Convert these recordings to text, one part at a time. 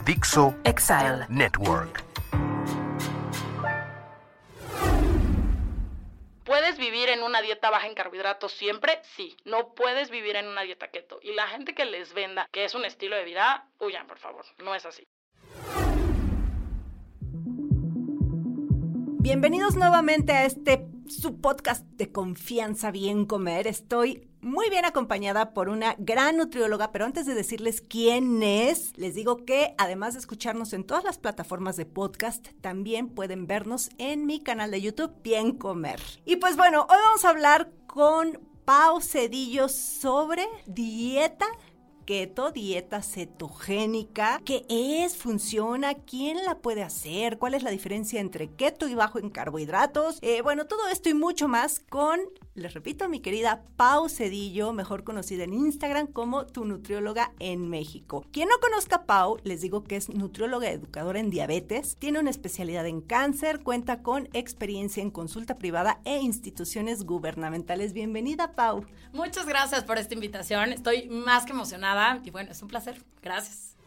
Dixo Exile Network. ¿Puedes vivir en una dieta baja en carbohidratos siempre? Sí, no puedes vivir en una dieta keto. Y la gente que les venda que es un estilo de vida, huyan, por favor, no es así. Bienvenidos nuevamente a su podcast de confianza Bien Comer. Estoy muy bien acompañada por una gran nutrióloga, pero antes de decirles quién es, les digo que además de escucharnos en todas las plataformas de podcast, también pueden vernos en mi canal de YouTube Bien Comer. Y pues bueno, hoy vamos a hablar con Pau Cedillo sobre dieta keto, dieta cetogénica. ¿Qué es? ¿Funciona? ¿Quién la puede hacer? ¿Cuál es la diferencia entre keto y bajo en carbohidratos? Bueno, todo esto y mucho más con, les repito, mi querida Pau Cedillo, mejor conocida en Instagram como tu nutrióloga en México. Quien no conozca a Pau, les digo que es nutrióloga educadora en diabetes, tiene una especialidad en cáncer, cuenta con experiencia en consulta privada e instituciones gubernamentales. Bienvenida, Pau. Muchas gracias por esta invitación. Estoy más que emocionada y bueno, es un placer. Gracias.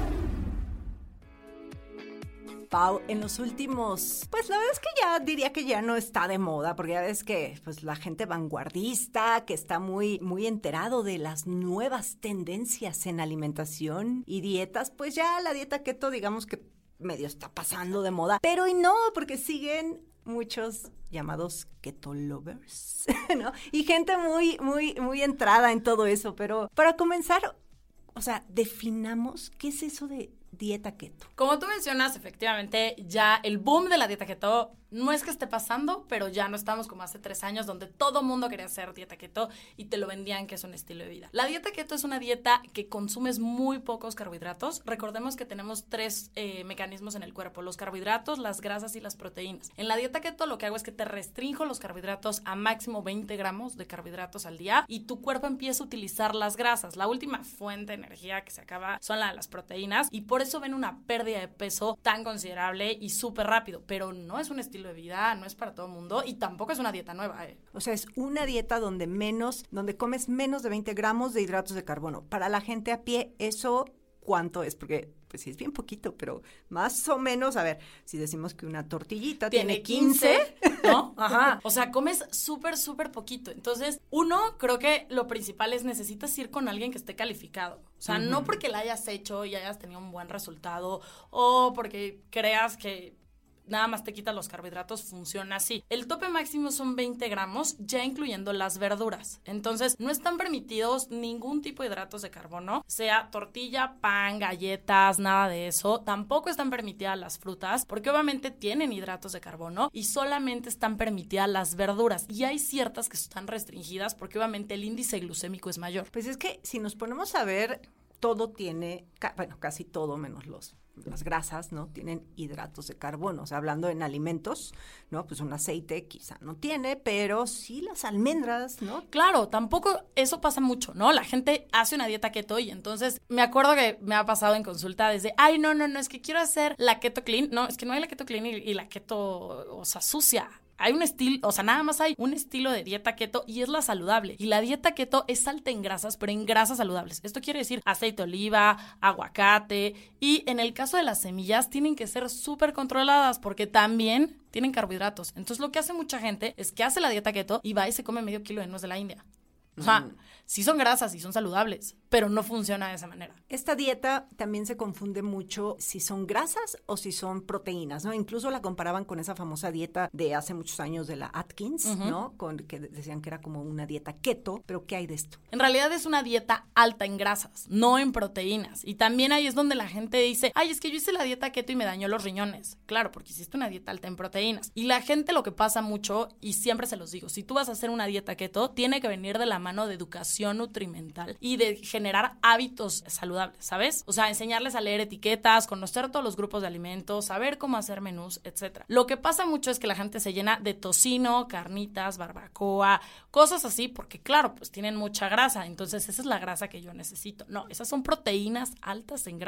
Pau, en los últimos, pues la verdad es que ya diría que ya no está de moda, porque ya ves que pues la gente vanguardista, que está muy enterado de las nuevas tendencias en alimentación y dietas, pues ya la dieta keto digamos que medio está pasando de moda, pero y no, porque siguen muchos llamados keto lovers, ¿no? Y gente muy entrada en todo eso, pero para comenzar, o sea, definamos qué es eso de dieta keto. Como tú mencionas, efectivamente, ya el boom de la dieta keto no es que esté pasando, pero ya no estamos como hace 3 años donde todo mundo quería hacer dieta keto y te lo vendían que es un estilo de vida. La dieta keto es una dieta que consumes muy pocos carbohidratos. Recordemos que tenemos 3 mecanismos en el cuerpo: los carbohidratos, las grasas y las proteínas. En la dieta keto lo que hago es que te restringo los carbohidratos a máximo 20 gramos de carbohidratos al día y tu cuerpo empieza a utilizar las grasas. La última fuente de energía que se acaba son las proteínas y por eso ven una pérdida de peso tan considerable y súper rápido, pero no es un estilo de vida, no es para todo el mundo y tampoco es una dieta nueva. O sea, es una dieta donde comes menos de 20 gramos de hidratos de carbono. Para la gente a pie, ¿eso cuánto es? Porque pues sí es bien poquito, pero más o menos, a ver, si decimos que una tortillita tiene 15, ¿no? Ajá. O sea, comes súper poquito. Entonces, uno, creo que lo principal es necesitas ir con alguien que esté calificado. O sea, no porque la hayas hecho y hayas tenido un buen resultado o porque creas que nada más te quitas los carbohidratos, funciona así. El tope máximo son 20 gramos, ya incluyendo las verduras. Entonces, no están permitidos ningún tipo de hidratos de carbono, sea tortilla, pan, galletas, nada de eso. Tampoco están permitidas las frutas, porque obviamente tienen hidratos de carbono y solamente están permitidas las verduras. Y hay ciertas que están restringidas porque obviamente el índice glucémico es mayor. Pues es que si nos ponemos a ver, todo tiene, casi todo menos las grasas, ¿no? Tienen hidratos de carbono. O sea, hablando en alimentos, ¿no? Pues un aceite quizá no tiene, pero sí las almendras, ¿no? Claro, tampoco eso pasa mucho, ¿no? La gente hace una dieta keto y entonces me acuerdo que me ha pasado en consulta desde, ay, no, es que quiero hacer la keto clean. No, es que no hay la keto clean y la keto, o sea, sucia. Hay un estilo, o sea, nada más hay un estilo de dieta keto y es la saludable. Y la dieta keto es alta en grasas, pero en grasas saludables. Esto quiere decir aceite de oliva, aguacate y en el caso de las semillas tienen que ser súper controladas porque también tienen carbohidratos. Entonces lo que hace mucha gente es que hace la dieta keto y va y se come medio kilo de nuez de la India. O sea, sí son grasas, sí son saludables, pero no funciona de esa manera. Esta dieta también se confunde mucho si son grasas o si son proteínas, ¿no? Incluso la comparaban con esa famosa dieta de hace muchos años de la Atkins, ¿no? Que decían que era como una dieta keto, pero ¿qué hay de esto? En realidad es una dieta alta en grasas, no en proteínas. Y también ahí es donde la gente dice, ay, es que yo hice la dieta keto y me dañó los riñones. Claro, porque hiciste una dieta alta en proteínas. Y la gente lo que pasa mucho, y siempre se los digo, si tú vas a hacer una dieta keto, tiene que venir de la mano de educación nutrimental y de generar hábitos saludables, ¿sabes? O sea, enseñarles a leer etiquetas, conocer todos los grupos de alimentos, saber cómo hacer menús, etcétera. Lo que pasa mucho es que la gente se llena de tocino, carnitas, barbacoa, cosas así, porque claro, pues tienen mucha grasa, entonces esa es la grasa que yo necesito. No, esas son proteínas altas en grasa.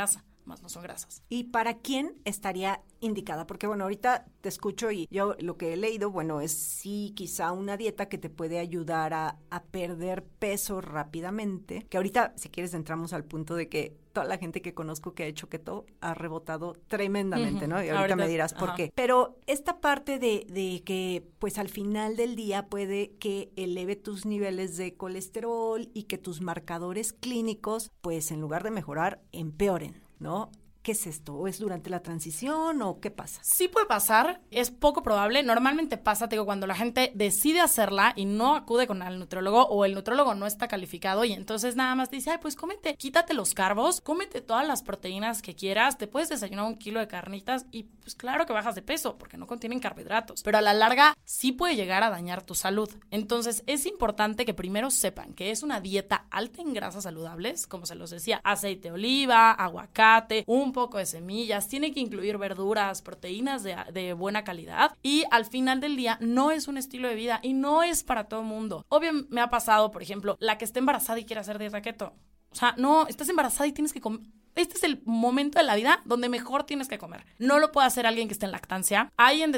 más no son grasas. ¿Y para quién estaría indicada? Porque bueno, ahorita te escucho y yo lo que he leído, bueno, es sí quizá una dieta que te puede ayudar a perder peso rápidamente, que ahorita si quieres entramos al punto de que toda la gente que conozco que ha hecho keto ha rebotado tremendamente, ¿no? Y ahorita me dirás por qué. Pero esta parte de que pues al final del día puede que eleve tus niveles de colesterol y que tus marcadores clínicos pues en lugar de mejorar empeoren, ¿no? ¿Qué es esto? ¿O es durante la transición o qué pasa? Sí puede pasar, es poco probable. Normalmente pasa, te digo, cuando la gente decide hacerla y no acude con el nutriólogo o el nutriólogo no está calificado y entonces nada más te dice, ay, pues cómete, quítate los carbos, cómete todas las proteínas que quieras, te puedes desayunar 1 kilo de carnitas y pues claro que bajas de peso porque no contienen carbohidratos. Pero a la larga sí puede llegar a dañar tu salud. Entonces es importante que primero sepan que es una dieta alta en grasas saludables, como se los decía, aceite de oliva, aguacate, un poco de semillas, tiene que incluir verduras, proteínas de buena calidad y al final del día no es un estilo de vida y no es para todo el mundo. Obvio me ha pasado, por ejemplo, la que está embarazada y quiere hacer dieta keto. O sea, no, estás embarazada y tienes que comer. Este es el momento de la vida donde mejor tienes que comer. No lo puede hacer alguien que está en lactancia.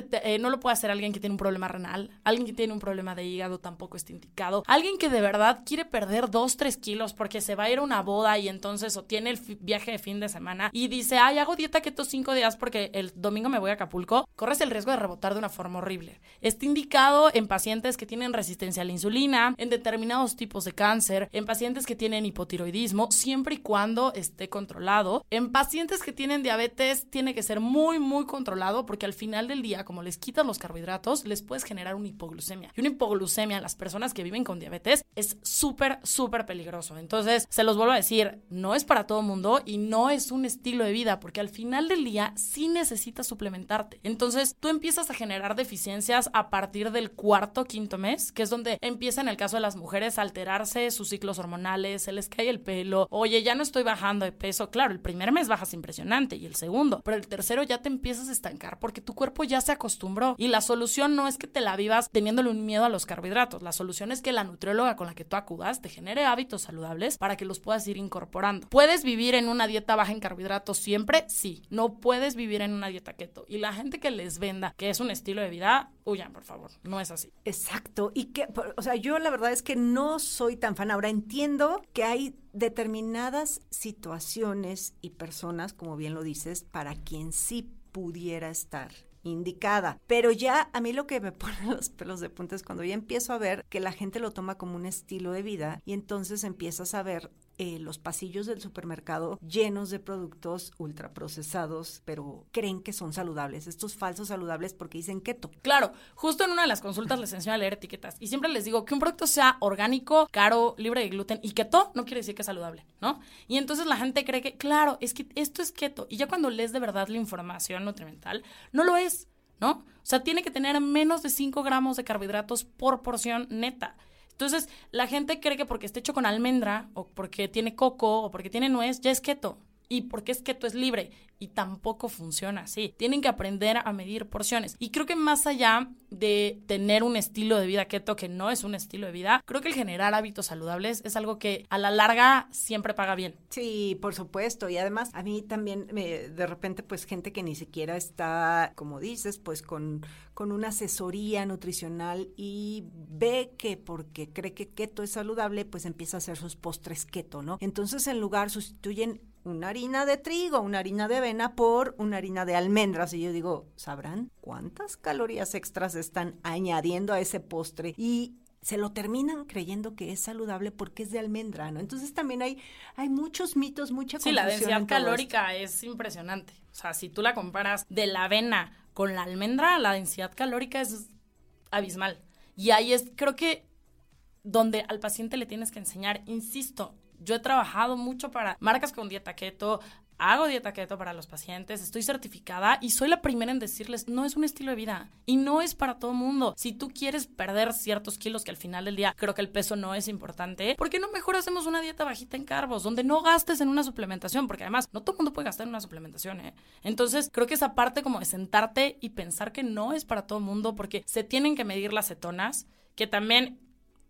No lo puede hacer alguien que tiene un problema renal. Alguien que tiene un problema de hígado tampoco está indicado. Alguien que de verdad quiere perder 2-3 kilos porque se va a ir a una boda y entonces o tiene el viaje de fin de semana y dice, ay, hago dieta keto 5 días porque el domingo me voy a Acapulco. Corres el riesgo de rebotar de una forma horrible. Está indicado en pacientes que tienen resistencia a la insulina, en determinados tipos de cáncer, en pacientes que tienen hipotiroidismo, siempre y cuando esté controlado. En pacientes que tienen diabetes tiene que ser muy, muy controlado porque al final del día, como les quitas los carbohidratos, les puedes generar una hipoglucemia. Y una hipoglucemia en las personas que viven con diabetes es súper, súper peligroso. Entonces, se los vuelvo a decir, no es para todo mundo y no es un estilo de vida porque al final del día sí necesitas suplementarte. Entonces, tú empiezas a generar deficiencias a partir del 4º, 5º mes, que es donde empieza en el caso de las mujeres a alterarse sus ciclos hormonales, se les cae el pelo, oye, ya no estoy bajando de peso. Claro, el primer mes bajas impresionante y el segundo, pero el tercero ya te empiezas a estancar porque tu cuerpo ya se acostumbró y la solución no es que te la vivas teniéndole un miedo a los carbohidratos, la solución es que la nutrióloga con la que tú acudas te genere hábitos saludables para que los puedas ir incorporando. ¿Puedes vivir en una dieta baja en carbohidratos siempre? Sí, no puedes vivir en una dieta keto y la gente que les venda que es un estilo de vida, huyan por favor, no es así. Exacto, y que, o sea, yo la verdad es que no soy tan fan, ahora entiendo que hay determinadas situaciones y personas, como bien lo dices, para quien sí pudiera estar indicada, pero ya a mí lo que me pone los pelos de punta es cuando ya empiezo a ver que la gente lo toma como un estilo de vida y entonces empiezas a ver los pasillos del supermercado llenos de productos ultraprocesados, pero creen que son saludables, estos falsos saludables porque dicen keto. Claro, justo en una de las consultas les enseño a leer etiquetas y siempre les digo que un producto sea orgánico, caro, libre de gluten y keto no quiere decir que es saludable, ¿no? Y entonces la gente cree que, claro, es que esto es keto y ya cuando lees de verdad la información nutrimental, no lo es, ¿no? O sea, tiene que tener menos de 5 gramos de carbohidratos por porción neta. Entonces, la gente cree que porque esté hecho con almendra, o porque tiene coco, o porque tiene nuez, ya es keto. Y porque es keto es libre. Y tampoco funciona así. Tienen que aprender a medir porciones. Y creo que más allá de tener un estilo de vida keto, que no es un estilo de vida, creo que el generar hábitos saludables es algo que a la larga siempre paga bien. Sí, por supuesto. Y además, a mí también de repente, pues gente que ni siquiera está, como dices, pues con una asesoría nutricional y ve que porque cree que keto es saludable, pues empieza a hacer sus postres keto, ¿no? Entonces, en lugar sustituyen una harina de trigo, una harina de avena por una harina de almendras. Y yo digo, ¿sabrán cuántas calorías extras están añadiendo a ese postre? Y se lo terminan creyendo que es saludable porque es de almendra, ¿no? Entonces también hay muchos mitos, mucha confusión. Sí, la densidad calórica es impresionante. O sea, si tú la comparas de la avena con la almendra, la densidad calórica es abismal. Y ahí es, creo que, donde al paciente le tienes que enseñar, insisto, yo he trabajado mucho para marcas con dieta keto, hago dieta keto para los pacientes, estoy certificada y soy la primera en decirles, no es un estilo de vida y no es para todo mundo. Si tú quieres perder ciertos kilos, que al final del día creo que el peso no es importante, ¿por qué no mejor hacemos una dieta bajita en carbos, donde no gastes en una suplementación? Porque además, no todo el mundo puede gastar en una suplementación, ¿eh? Entonces, creo que esa parte como de sentarte y pensar que no es para todo el mundo, porque se tienen que medir las cetonas, que también...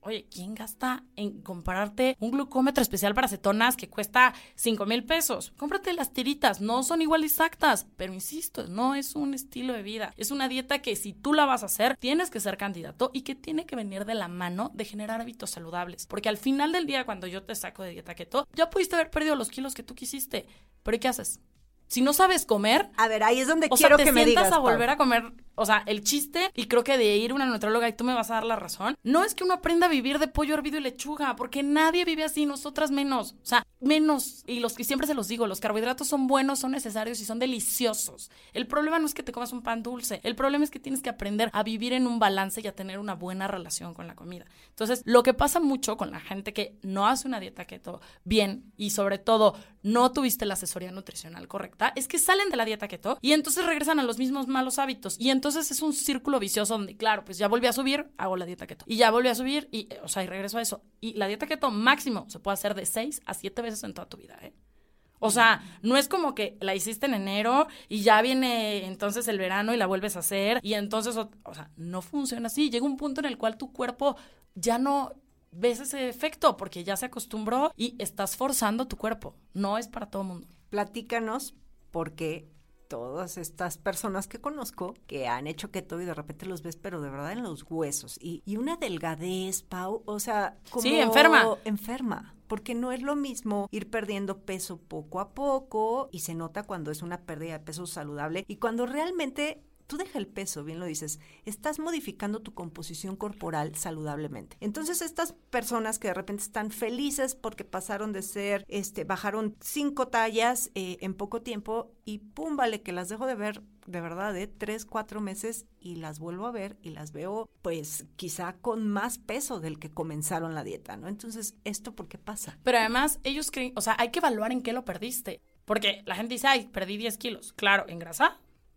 oye, ¿quién gasta en comprarte un glucómetro especial para cetonas que cuesta 5,000 pesos? Cómprate las tiritas, no son igual exactas, pero insisto, no es un estilo de vida. Es una dieta que si tú la vas a hacer, tienes que ser candidato y que tiene que venir de la mano de generar hábitos saludables. Porque al final del día, cuando yo te saco de dieta keto, ya pudiste haber perdido los kilos que tú quisiste. ¿Pero y qué haces? Si no sabes comer... A ver, ahí es donde quiero que me digas, O sea, te sientas a volver a comer... O sea, el chiste, y creo que de ir a una nutrióloga, y tú me vas a dar la razón, no es que uno aprenda a vivir de pollo hervido y lechuga, porque nadie vive así, nosotras menos. O sea, menos. Y los que siempre se los digo, los carbohidratos son buenos, son necesarios y son deliciosos. El problema no es que te comas un pan dulce. El problema es que tienes que aprender a vivir en un balance y a tener una buena relación con la comida. Entonces, lo que pasa mucho con la gente que no hace una dieta keto bien y sobre todo no tuviste la asesoría nutricional correcta, es que salen de la dieta keto y entonces regresan a los mismos malos hábitos. Y entonces es un círculo vicioso donde, claro, pues ya volví a subir, hago la dieta keto. Y ya volví a subir y, o sea, y regreso a eso. Y la dieta keto máximo se puede hacer de 6 a 7 veces en toda tu vida, ¿eh? O sea, no es como que la hiciste en enero y ya viene entonces el verano y la vuelves a hacer y entonces, o sea, no funciona así. Llega un punto en el cual tu cuerpo ya no ves ese efecto porque ya se acostumbró y estás forzando tu cuerpo. No es para todo el mundo. Platícanos porque todas estas personas que conozco que han hecho keto y de repente los ves, pero de verdad en los huesos. Y una delgadez, Pau, o sea, como... Sí, enferma. Enferma. Porque no es lo mismo ir perdiendo peso poco a poco y se nota cuando es una pérdida de peso saludable y cuando realmente... Tú deja el peso, bien lo dices, estás modificando tu composición corporal saludablemente. Entonces, estas personas que de repente están felices porque pasaron de ser, bajaron 5 tallas en poco tiempo y pum, vale, que las dejo de ver de verdad, 3, 4 meses y las vuelvo a ver y las veo pues quizá con más peso del que comenzaron la dieta, ¿no? Entonces, ¿esto por qué pasa? Pero además, ellos creen, o sea, hay que evaluar en qué lo perdiste. Porque la gente dice, ay, perdí 10 kilos. Claro, ¿en grasa?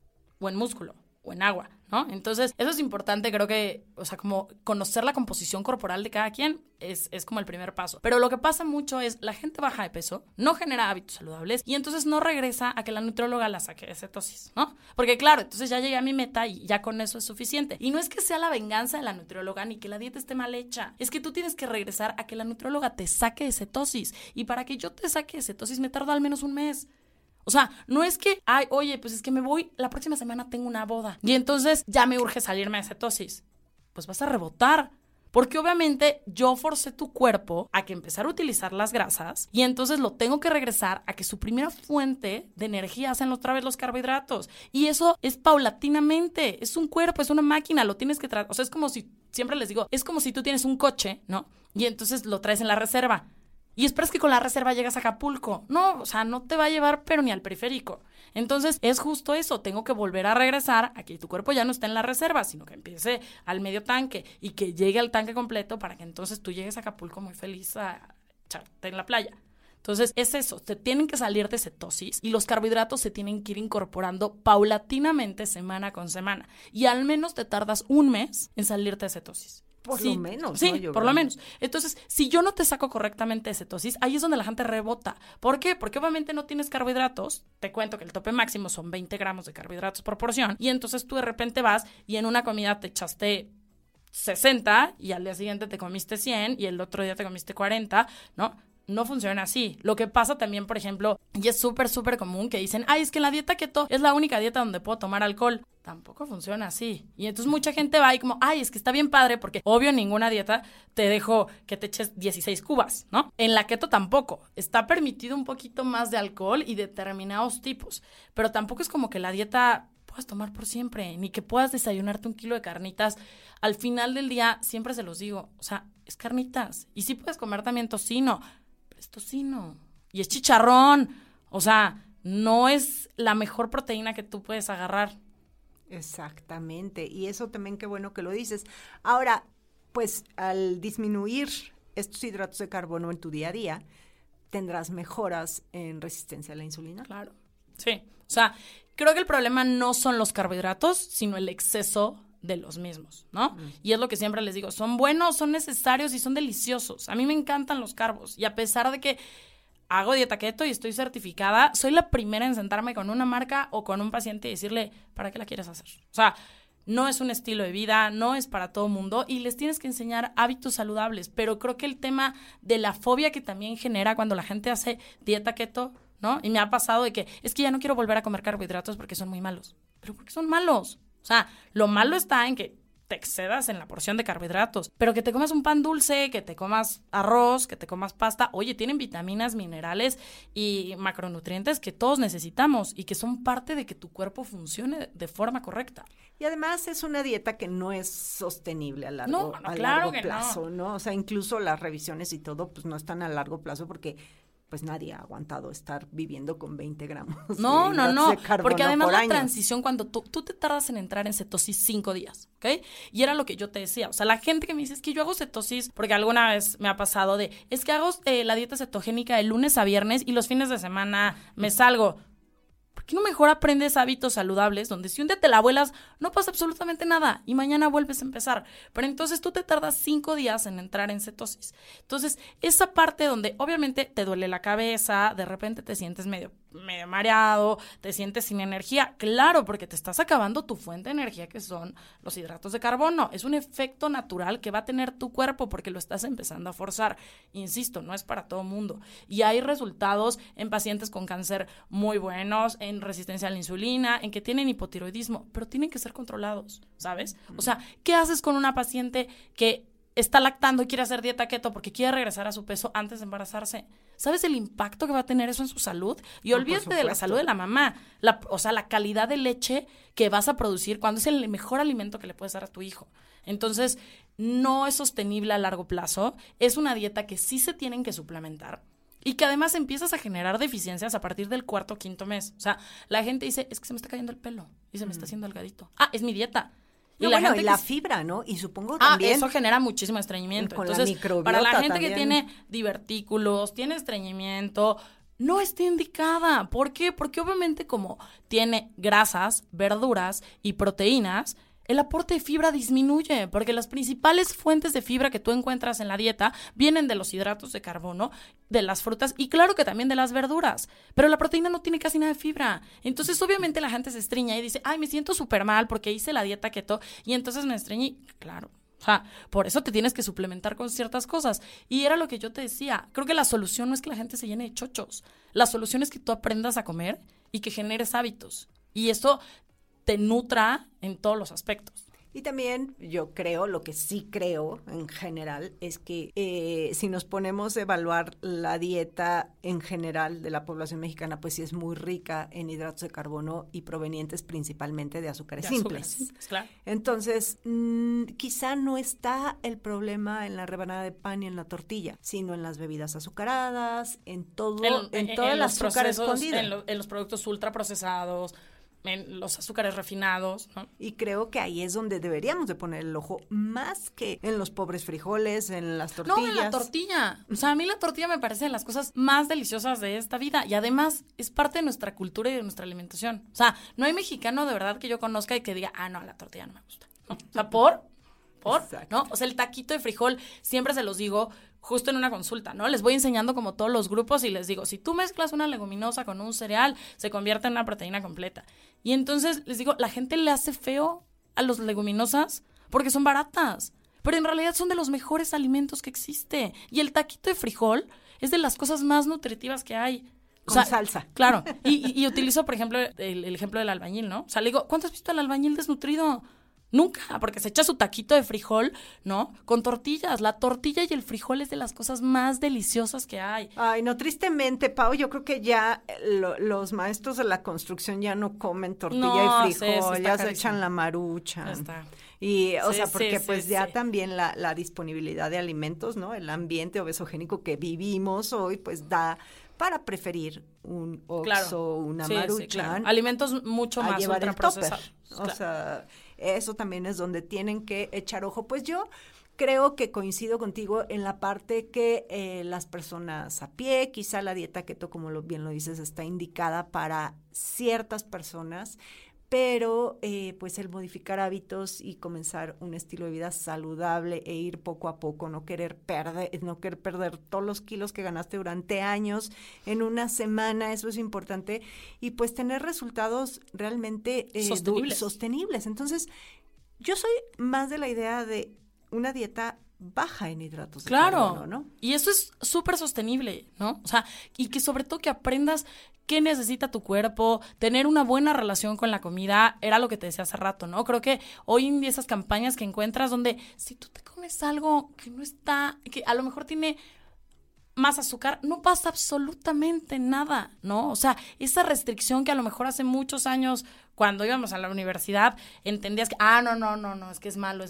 O en músculo, o en agua, ¿no? Entonces, eso es importante, creo que, o sea, como conocer la composición corporal de cada quien es como el primer paso. Pero lo que pasa mucho es, la gente baja de peso, no genera hábitos saludables y entonces no regresa a que la nutrióloga la saque de cetosis, ¿no? Porque claro, entonces ya llegué a mi meta y ya con eso es suficiente. Y no es que sea la venganza de la nutrióloga ni que la dieta esté mal hecha, es que tú tienes que regresar a que la nutrióloga te saque de cetosis. Y para que yo te saque de cetosis me tarda al menos un mes. O sea, no es que, ay, oye, pues es que me voy, la próxima semana tengo una boda y entonces ya me urge salirme de cetosis. Pues vas a rebotar, porque obviamente yo forcé tu cuerpo a que empezara a utilizar las grasas y entonces lo tengo que regresar a que su primera fuente de energía sean otra vez los carbohidratos. Y eso es paulatinamente, es un cuerpo, es una máquina, lo tienes que tratar. O sea, es como si, siempre les digo, es como si tú tienes un coche, ¿no? Y entonces lo traes en la reserva. Y esperas que con la reserva llegas a Acapulco. No, o sea, no te va a llevar, pero ni al periférico. Entonces, es justo eso. Tengo que volver a regresar a que tu cuerpo ya no esté en la reserva, sino que empiece al medio tanque y que llegue al tanque completo para que entonces tú llegues a Acapulco muy feliz a echarte en la playa. Entonces, es eso. Te tienen que salir de cetosis y los carbohidratos se tienen que ir incorporando paulatinamente semana con semana. Y al menos te tardas un mes en salirte de cetosis. Por lo menos, sí, ¿no? Por lo menos. Entonces, si yo no te saco correctamente de cetosis, ahí es donde la gente rebota. ¿Por qué? Porque obviamente no tienes carbohidratos. Te cuento que el tope máximo son 20 gramos de carbohidratos por porción. Y entonces tú de repente vas y en una comida te echaste 60 y al día siguiente te comiste 100 y el otro día te comiste 40, ¿no? No funciona así. Lo que pasa también, por ejemplo, y es súper, súper común que dicen, ay, es que la dieta keto es la única dieta donde puedo tomar alcohol. Tampoco funciona así. Y entonces mucha gente va y como, ay, es que está bien padre porque obvio ninguna dieta te dejo que te eches 16 cubas, ¿no? En la keto tampoco. Está permitido un poquito más de alcohol y determinados tipos. Pero tampoco es como que la dieta puedas tomar por siempre, ni que puedas desayunarte 1 kilo de carnitas. Al final del día, siempre se los digo, o sea, es carnitas. Y sí puedes comer también tocino, es tocino y es chicharrón, o sea, no es la mejor proteína que tú puedes agarrar. Exactamente, y eso también qué bueno que lo dices. Ahora, pues al disminuir estos hidratos de carbono en tu día a día, tendrás mejoras en resistencia a la insulina. Claro, sí, o sea, creo que el problema no son los carbohidratos, sino el exceso de los mismos, ¿no? Y es lo que siempre les digo, son buenos, son necesarios y son deliciosos. A mí me encantan los carbos y a pesar de que hago dieta keto y estoy certificada, soy la primera en sentarme con una marca o con un paciente y decirle, ¿para qué la quieres hacer? O sea, no es un estilo de vida, no es para todo mundo y les tienes que enseñar hábitos saludables. Pero creo que el tema de la fobia que también genera cuando la gente hace dieta keto, ¿no? Y me ha pasado de que es que ya no quiero volver a comer carbohidratos porque son muy malos. ¿Pero por qué son malos? O sea, lo malo está en que te excedas en la porción de carbohidratos, pero que te comas un pan dulce, que te comas arroz, que te comas pasta, oye, tienen vitaminas, minerales y macronutrientes que todos necesitamos y que son parte de que tu cuerpo funcione de forma correcta. Y además es una dieta que no es sostenible a largo plazo, ¿no? O sea, incluso las revisiones y todo, pues no están a largo plazo porque pues nadie ha aguantado estar viviendo con 20 gramos de carbono porque además por la año. Transición, cuando tú te tardas en entrar en cetosis 5 días, ¿ok? Y era lo que yo te decía, o sea, la gente que me dice, es que yo hago cetosis, porque alguna vez me ha pasado es que hago la dieta cetogénica de lunes a viernes y los fines de semana me salgo. ¿Por qué no mejor aprendes hábitos saludables donde si un día te la vuelas no pasa absolutamente nada y mañana vuelves a empezar? Pero entonces tú te tardas 5 días en entrar en cetosis. Entonces, esa parte donde obviamente te duele la cabeza, de repente te sientes medio mareado, te sientes sin energía, claro, porque te estás acabando tu fuente de energía que son los hidratos de carbono. Es un efecto natural que va a tener tu cuerpo porque lo estás empezando a forzar. Insisto, no es para todo mundo. Y hay resultados en pacientes con cáncer muy buenos, en resistencia a la insulina, en que tienen hipotiroidismo, pero tienen que ser controlados, ¿sabes? O sea, ¿qué haces con una paciente que está lactando y quiere hacer dieta keto porque quiere regresar a su peso antes de embarazarse? ¿Sabes el impacto que va a tener eso en su salud? Y olvídate de la salud de la mamá, o sea, la calidad de leche que vas a producir cuando es el mejor alimento que le puedes dar a tu hijo. Entonces, no es sostenible a largo plazo, es una dieta que sí se tienen que suplementar. Y que además empiezas a generar deficiencias a partir del 4º o 5º mes. O sea, la gente dice, es que se me está cayendo el pelo y se me está haciendo delgadito. Es mi dieta. Y la fibra, ¿no? Y supongo también... eso genera muchísimo estreñimiento. Con entonces, la microbiota para la gente también. que tiene divertículos, tiene estreñimiento, no está indicada. ¿Por qué? Porque obviamente como tiene grasas, verduras y proteínas, el aporte de fibra disminuye, porque las principales fuentes de fibra que tú encuentras en la dieta vienen de los hidratos de carbono, de las frutas y claro que también de las verduras, pero la proteína no tiene casi nada de fibra. Entonces obviamente la gente se estreña y dice, me siento súper mal porque hice la dieta keto y entonces me estreñí. Claro, o sea, por eso te tienes que suplementar con ciertas cosas. Y era lo que yo te decía, creo que la solución no es que la gente se llene de chochos, la solución es que tú aprendas a comer y que generes hábitos. Y eso te nutra en todos los aspectos. Y también yo creo, lo que sí creo en general, es que si nos ponemos a evaluar la dieta en general de la población mexicana, pues sí es muy rica en hidratos de carbono y provenientes principalmente de azúcares simples. Claro. Entonces, quizá no está el problema en la rebanada de pan y en la tortilla, sino en las bebidas azucaradas, en todo el azúcar escondido. En los productos ultraprocesados, en los azúcares refinados, ¿no? Y creo que ahí es donde deberíamos de poner el ojo, más que en los pobres frijoles, en las tortillas. No, en la tortilla. O sea, a mí la tortilla me parece de las cosas más deliciosas de esta vida y además es parte de nuestra cultura y de nuestra alimentación. O sea, no hay mexicano de verdad que yo conozca y que diga, no, la tortilla no me gusta. ¿No? O sea, ¿por? ¿No? O sea, el taquito de frijol, siempre se los digo justo en una consulta, ¿no? Les voy enseñando como todos los grupos y les digo, si tú mezclas una leguminosa con un cereal, se convierte en una proteína completa. Y entonces les digo, la gente le hace feo a las leguminosas porque son baratas, pero en realidad son de los mejores alimentos que existe. Y el taquito de frijol es de las cosas más nutritivas que hay. Con salsa. Claro. Y utilizo, por ejemplo, el ejemplo del albañil, ¿no? O sea, le digo, ¿cuánto has visto al albañil desnutrido? Nunca, porque se echa su taquito de frijol, ¿no? Con tortillas. La tortilla y el frijol es de las cosas más deliciosas que hay. Ay, no, tristemente, Pau, yo creo que ya los maestros de la construcción ya no comen tortilla y frijol, ya se echan la marucha. Está. Y, o sea, porque pues ya también la disponibilidad de alimentos, ¿no? El ambiente obesogénico que vivimos hoy, pues da para preferir un Oxxo, una Maruchan. Claro. Alimentos mucho más ultraprocesados. O sea, eso también es donde tienen que echar ojo. Pues yo creo que coincido contigo en la parte que las personas a pie, quizá la dieta keto, como bien lo dices, está indicada para ciertas personas, pero pues el modificar hábitos y comenzar un estilo de vida saludable e ir poco a poco, no querer perder todos los kilos que ganaste durante años en una semana, eso es importante, y pues tener resultados realmente sostenibles. Entonces, Yo soy más de la idea de una dieta baja en hidratos de Claro, carbono, ¿no? Y eso es súper sostenible, ¿no? O sea, y que sobre todo que aprendas qué necesita tu cuerpo, tener una buena relación con la comida, era lo que te decía hace rato, ¿no? Creo que hoy en día esas campañas que encuentras donde si tú te comes algo que no está, que a lo mejor tiene más azúcar, no pasa absolutamente nada, ¿no? O sea, esa restricción que a lo mejor hace muchos años, cuando íbamos a la universidad, entendías que, no, es que es malo.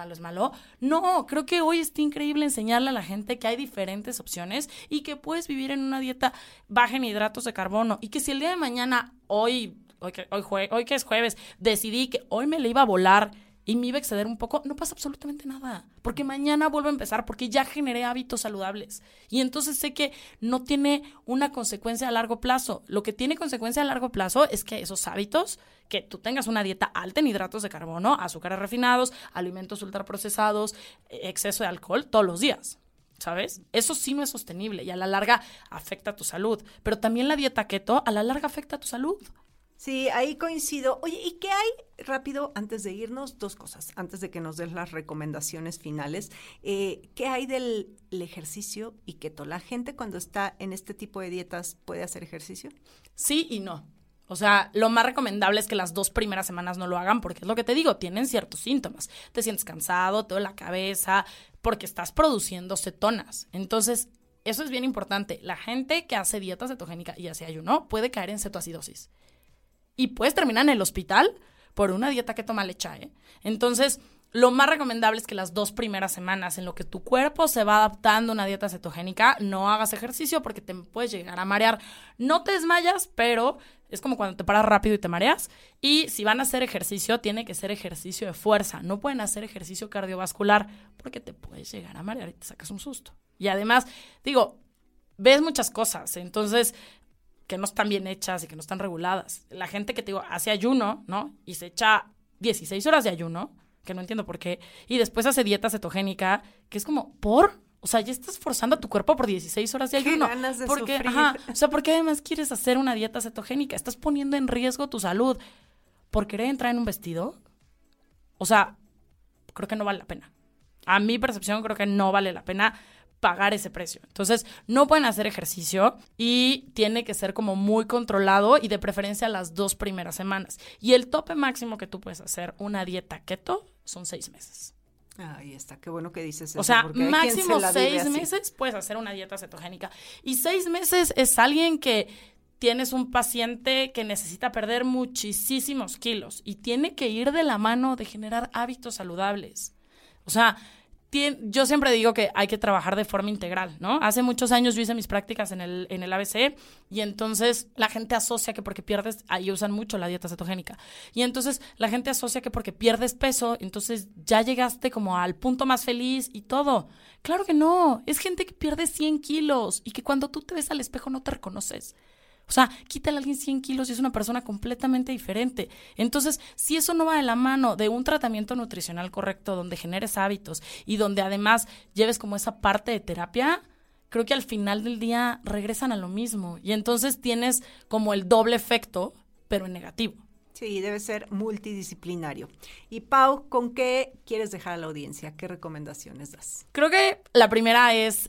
No, creo que hoy está increíble enseñarle a la gente que hay diferentes opciones y que puedes vivir en una dieta baja en hidratos de carbono y que si el día de mañana, hoy que es jueves, decidí que hoy me le iba a volar y me iba a exceder un poco, no pasa absolutamente nada, porque mañana vuelvo a empezar, porque ya generé hábitos saludables, y entonces sé que no tiene una consecuencia a largo plazo. Lo que tiene consecuencia a largo plazo es que esos hábitos, que tú tengas una dieta alta en hidratos de carbono, azúcares refinados, alimentos ultraprocesados, exceso de alcohol todos los días, ¿sabes? Eso sí no es sostenible y a la larga afecta a tu salud, pero también la dieta keto a la larga afecta a tu salud. Sí, ahí coincido. Oye, ¿y qué hay? Rápido, antes de irnos, dos cosas, antes de que nos des las recomendaciones finales. ¿Qué hay del ejercicio y keto? ¿La gente cuando está en este tipo de dietas puede hacer ejercicio? Sí y no. O sea, lo más recomendable es que las 2 primeras semanas no lo hagan porque es lo que te digo, tienen ciertos síntomas. Te sientes cansado, te duele la cabeza, porque estás produciendo cetonas. Entonces, eso es bien importante. La gente que hace dieta cetogénica y hace ayuno puede caer en cetoacidosis. Y puedes terminar en el hospital por una dieta keto mal hecha, ¿eh? Entonces, lo más recomendable es que las 2 primeras semanas en lo que tu cuerpo se va adaptando a una dieta cetogénica, no hagas ejercicio porque te puedes llegar a marear. No te desmayas, pero es como cuando te paras rápido y te mareas. Y si van a hacer ejercicio, tiene que ser ejercicio de fuerza. No pueden hacer ejercicio cardiovascular porque te puedes llegar a marear y te sacas un susto. Y además, digo, ves muchas cosas, entonces que no están bien hechas y que no están reguladas. La gente que te digo hace ayuno, ¿no? Y se echa 16 horas de ayuno, que no entiendo por qué, y después hace dieta cetogénica, que es como, ¿por? O sea, ya estás forzando a tu cuerpo por 16 horas de ayuno. ¿Qué ganas de porque, sufrir? o sea, ¿por qué además quieres hacer una dieta cetogénica? Estás poniendo en riesgo tu salud por querer entrar en un vestido. O sea, creo que no vale la pena. A mi percepción, creo que no vale la pena pagar ese precio. Entonces, no pueden hacer ejercicio y tiene que ser como muy controlado y de preferencia las 2 primeras semanas. Y el tope máximo que tú puedes hacer una dieta keto son 6 meses. Ahí está, qué bueno que dices eso. O sea, porque hay quien máximo se la vive 6 así. meses puedes hacer una dieta cetogénica. Y 6 meses es alguien que tienes un paciente que necesita perder muchísimos kilos y tiene que ir de la mano de generar hábitos saludables. O sea, yo siempre digo que hay que trabajar de forma integral, ¿no? Hace muchos años yo hice mis prácticas en el ABC y entonces la gente asocia que porque pierdes, ahí usan mucho la dieta cetogénica, y entonces la gente asocia que porque pierdes peso, entonces ya llegaste como al punto más feliz y todo. Claro que no, es gente que pierde 100 kilos y que cuando tú te ves al espejo no te reconoces. O sea, quítale a alguien 100 kilos y es una persona completamente diferente. Entonces, si eso no va de la mano de un tratamiento nutricional correcto, donde generes hábitos y donde además lleves como esa parte de terapia, creo que al final del día regresan a lo mismo. Y entonces tienes como el doble efecto, pero en negativo. Sí, debe ser multidisciplinario. Y Pau, ¿con qué quieres dejar a la audiencia? ¿Qué recomendaciones das? Creo que la primera es,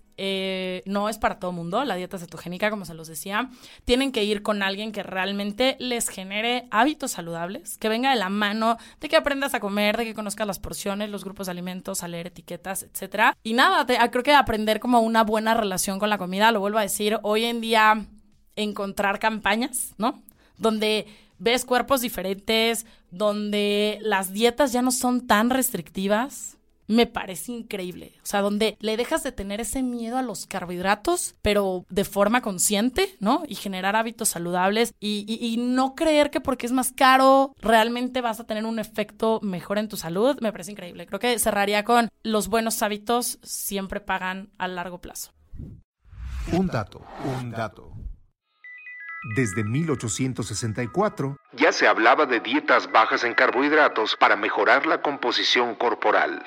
no es para todo mundo, la dieta cetogénica, como se los decía. Tienen que ir con alguien que realmente les genere hábitos saludables, que venga de la mano, de que aprendas a comer, de que conozcas las porciones, los grupos de alimentos, a leer etiquetas, etcétera. Y nada, creo que aprender como una buena relación con la comida, lo vuelvo a decir, hoy en día encontrar campañas, ¿no? Donde ves cuerpos diferentes, donde las dietas ya no son tan restrictivas, me parece increíble. O sea, donde le dejas de tener ese miedo a los carbohidratos, pero de forma consciente, ¿no? Y generar hábitos saludables y no creer que porque es más caro realmente vas a tener un efecto mejor en tu salud, me parece increíble. Creo que cerraría con los buenos hábitos siempre pagan a largo plazo. Un dato. Desde 1864 ya se hablaba de dietas bajas en carbohidratos para mejorar la composición corporal.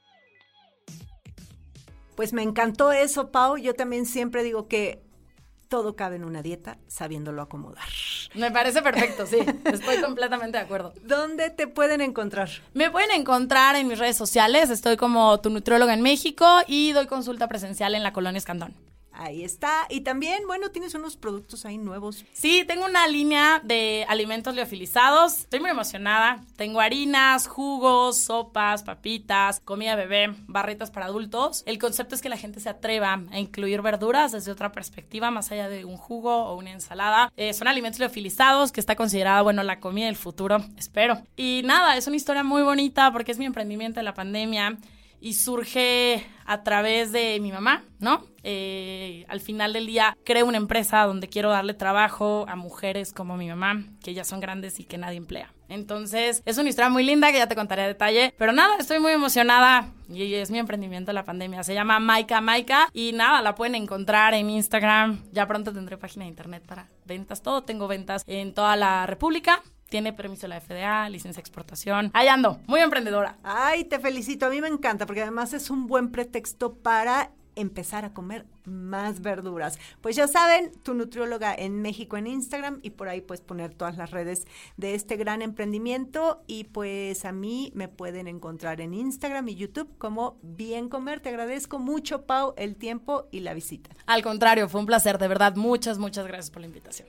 Pues me encantó eso, Pau. Yo también siempre digo que todo cabe en una dieta sabiéndolo acomodar. Me parece perfecto, sí. Estoy completamente de acuerdo. ¿Dónde te pueden encontrar? Me pueden encontrar en mis redes sociales. Estoy como tu nutrióloga en México y doy consulta presencial en la Colonia Escandón. Ahí está. Y también, bueno, tienes unos productos ahí nuevos. Sí, tengo una línea de alimentos liofilizados. Estoy muy emocionada. Tengo harinas, jugos, sopas, papitas, comida bebé, barritas para adultos. El concepto es que la gente se atreva a incluir verduras desde otra perspectiva, más allá de un jugo o una ensalada. Son alimentos liofilizados, que está considerada, bueno, la comida del futuro, espero. Y nada, es una historia muy bonita porque es mi emprendimiento de la pandemia. Y surge a través de mi mamá, ¿no? Al final del día creo una empresa donde quiero darle trabajo a mujeres como mi mamá, que ya son grandes y que nadie emplea. Entonces, es una historia muy linda que ya te contaré a detalle. Pero nada, estoy muy emocionada y es mi emprendimiento de la pandemia. Se llama Maika y nada, la pueden encontrar en Instagram. Ya pronto tendré página de internet para ventas. Tengo ventas en toda la República. Tiene permiso de la FDA, licencia de exportación. Ahí ando, muy emprendedora. Ay, te felicito. A mí me encanta porque además es un buen pretexto para empezar a comer más verduras. Pues ya saben, tu nutrióloga en México en Instagram y por ahí puedes poner todas las redes de este gran emprendimiento y pues a mí me pueden encontrar en Instagram y YouTube como Bien Comer. Te agradezco mucho, Pau, el tiempo y la visita. Al contrario, fue un placer, de verdad. Muchas gracias por la invitación.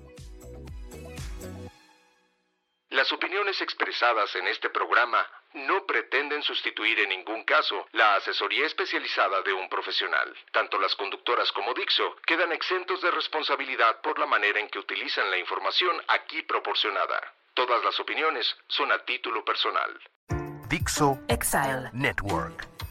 Las opiniones expresadas en este programa no pretenden sustituir en ningún caso la asesoría especializada de un profesional. Tanto las conductoras como Dixo quedan exentos de responsabilidad por la manera en que utilizan la información aquí proporcionada. Todas las opiniones son a título personal. Dixo Exile Network.